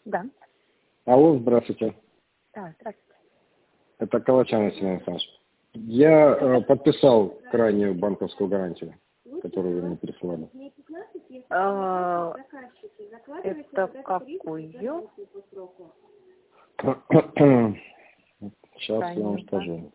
Да. Алло, здравствуйте. Да, здравствуйте. Это Калачанов Семен Александрович. Я подписал крайнюю банковскую гарантию, которую вы мне присылали. Это какую? Сейчас я вам скажу.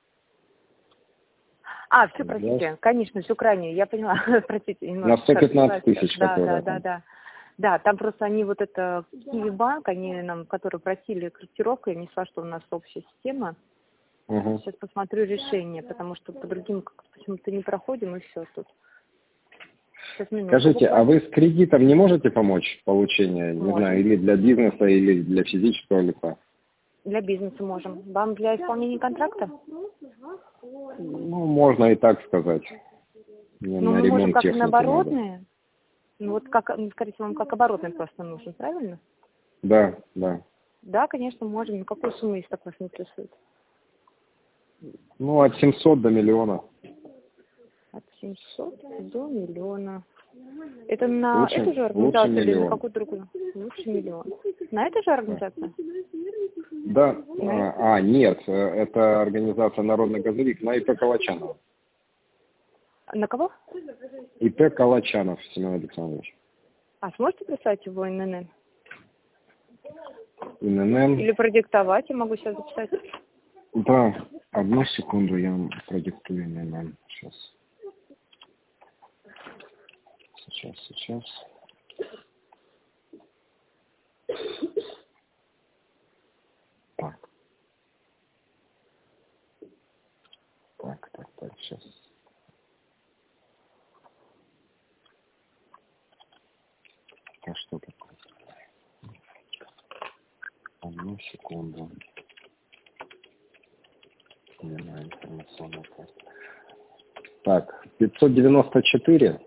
Все, простите, конечно, всю крайнюю, я поняла, простите. На 115 тысяч, Да. Да, там просто они вот это Киевбанк, они нам, которые просили корректировку, я не знала, что у нас общая система. Угу. Сейчас посмотрю решение, потому что по другим почему-то не проходим, и все тут. Скажите, а вы с кредитом не можете помочь получение, не знаю, или для бизнеса, или для физического лица? Для бизнеса можем. Вам для исполнения контракта? Ну, можно и так сказать. Ну, мы можем как на оборотные. Ну, вот как, скорее всего, вам как оборотный просто нужен, правильно? Да, да. Да, конечно, можем. Но какую сумму, если так вас интересует? Ну, от 700 до миллиона. От 700 до миллиона. Это на лучше, эту же организацию или на миллион. какую другую? Лучше миллион. На эту же организацию? Да. Нет, это организация «Народный газовик» на ИП Калачанов. На кого? ИП Калачанов Семен Александрович. Сможете прислать его ИНН? ИНН. Или продиктовать, я могу сейчас записать. Да, одну секунду, я вам продиктую ИНН. Сейчас. Так, сейчас. А что такое? Одну секунду. Информационная карта. Так, 594.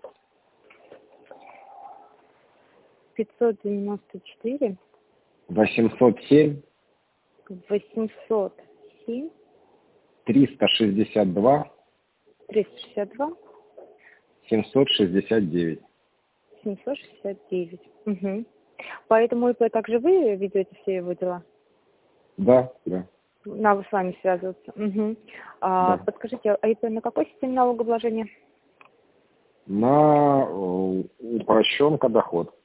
594. 807. 807. 362. 362. 769. 769. Угу. По этому ИП также вы ведете все его дела? Да. Надо с вами связываться. Угу. Да. Подскажите, ИП на какой системе налогообложения? На упрощенка доход.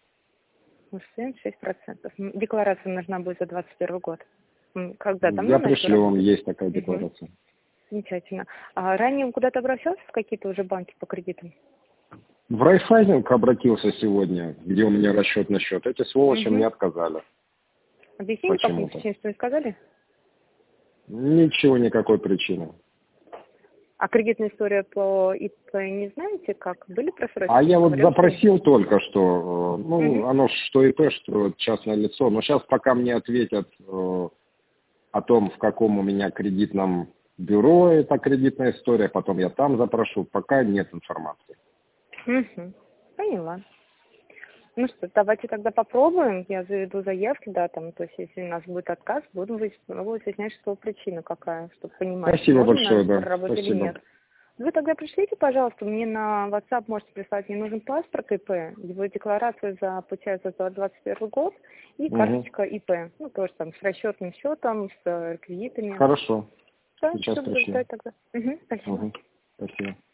6%. Декларация нужна будет за 2021 год. Когда там? Я пришлю вам, есть такая декларация. Замечательно. Ранее куда-то обращался в какие-то уже банки по кредитам? В Райфайзинг обратился сегодня, где у меня расчетный счет. Эти сволочи мне отказали. Объясните, по каким причинам, что не сказали? Ничего, никакой причины. А кредитная история по ИП не знаете, как? Были просрочки? Я вот запросил только что, оно что ИП, что частное лицо, но сейчас пока мне ответят о том, в каком у меня кредитном бюро эта кредитная история, потом я там запрошу, пока нет информации. Поняла. Ну что, давайте тогда попробуем. Я заведу заявки, да, там, то есть если у нас будет отказ, будем пробовать выяснять, что причина какая, чтобы понимать, Спасибо большое, да. работать или нет. Вы тогда пришлите, пожалуйста, мне на WhatsApp можете прислать, мне нужен паспорт ИП, его декларацию получается за 2021 год и карточка ИП, тоже там с расчетным счетом, с кредитами. Хорошо. Да, сейчас все, буду ждать тогда. Спасибо. Спасибо.